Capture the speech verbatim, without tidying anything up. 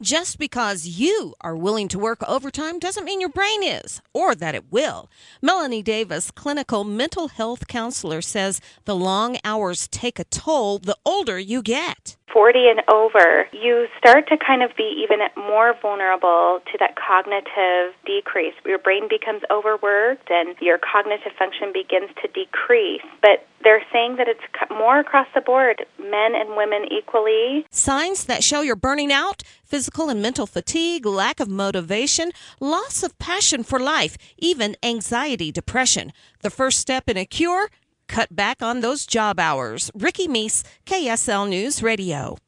Just because you are willing to work overtime doesn't mean your brain is, or that it will. Melanie Davis, clinical mental health counselor, says the long hours take a toll the older you get. forty and over, you start to kind of be even more vulnerable to that cognitive decrease. Your brain becomes overworked and your cognitive function begins to decrease. But they're saying that it's more across the board, men and women equally. Signs that show you're burning out: physical and mental fatigue, lack of motivation, loss of passion for life, even anxiety, depression. The first step in a cure? Cut back on those job hours. Ricky Meese, K S L News Radio.